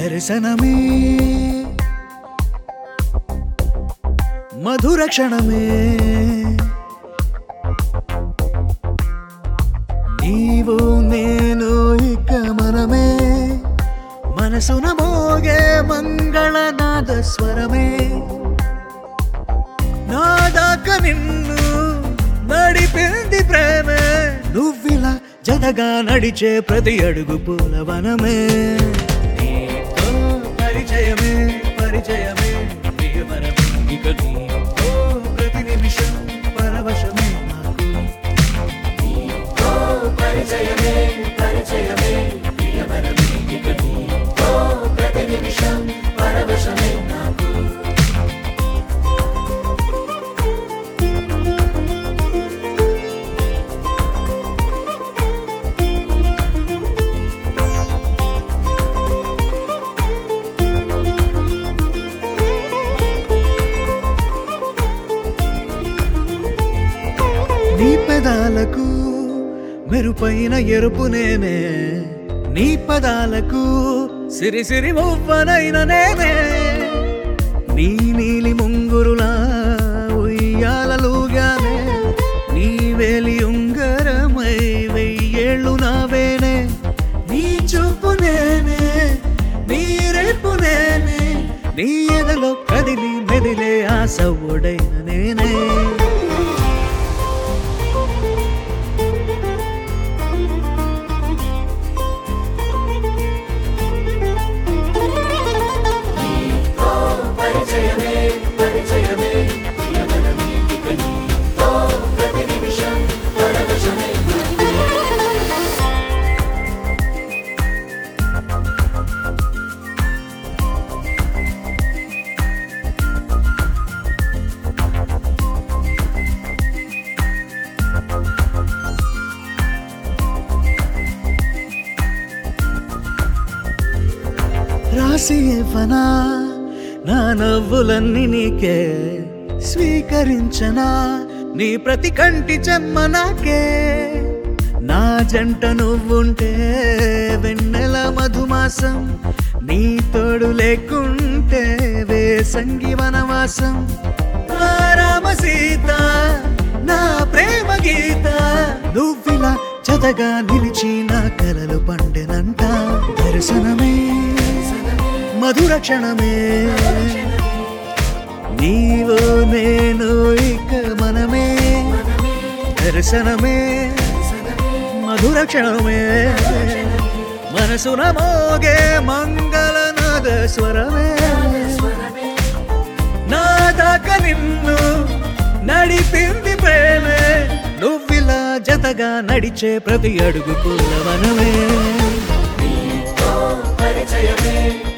దర్శనమే మధుర క్షణమే నీవు నేను ఇక మనమే మనసున మోగే మంగళనాద స్వరమే నాదాక నిన్ను నడిపింది ప్రేమే నువ్విలా జతగా నడిచే ప్రతి అడుగు పూలవనమే నీతో పరిచయమే పరిచయమే ప్రియవరమే ఇక నీతో ప్రతి నిమిషం పరవశమే నాకు నీతో పరిచయమే పరిచయమే ప్రియవరమే ఇక నీతో ప్రతి నిమిషం పరవశమే నాకు నీ పెదాలకు మెరుపైన ఎరుపు నేనే నీ పదాలకు సిరి సిరి మువ్వనైన నేనే నీ నీలి ముంగురులా ఉయ్యాలలుగానే నీ వేలి ఉంగరమై వెయ్యేళ్ళు నావేనే నీ చూపు నేనే నీ రేపు నేనే నీ ఎదలో కదిలి మెదిలే ఆశ ఒడైన నేనే రాసి ఇవ్వనా నా నవ్వులన్నీ నీకే స్వీకరించనా నీ ప్రతి కంటి చెమ్మ నాకే నా జంట నువ్వుంటే వెన్నెల మధుమాసం నీ తోడు లేకుంటే వేసంగి వనవాసం నా రామ సీత నా ప్రేమ గీత నువ్విలా జతగా నిలిచి నా కలలు పండెనంట దర్శనమే మధుర క్షణమే నీవు నేను ఇక మనమే దర్శనమే మధుర క్షణమే మనసున మోగే మంగళనాద స్వరమే నాదాక నిన్ను నడిపింది ప్రేమే నువ్విలా జతగా నడిచే ప్రతి అడుగు పూలవనమే పరిచయమే